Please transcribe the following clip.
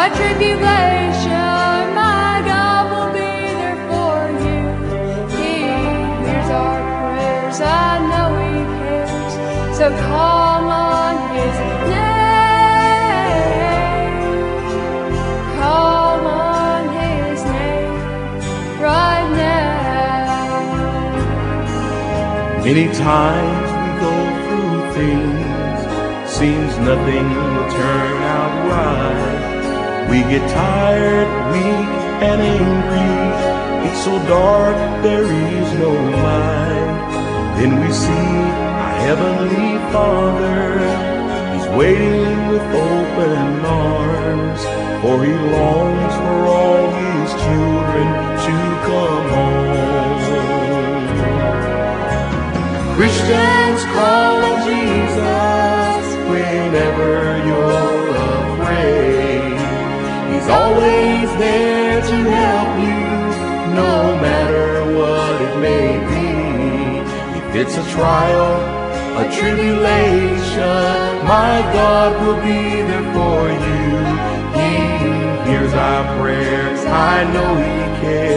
a tribulation, my God will be there for you. He hears our prayers, I know He cares, so call on His name. Call on His name right now. Many times we go through things, seems nothing will turn out right. We get tired, weak, and angry. It's so dark, there is no light. Then we see our Heavenly Father. He's waiting with open arms, for He longs for all His children to come home. Christians, call on Jesus whenever you're afraid. He's always there to help you, no matter what it may be. If it's a trial, a tribulation, my God will be there for you. He hears our prayers, I know He cares.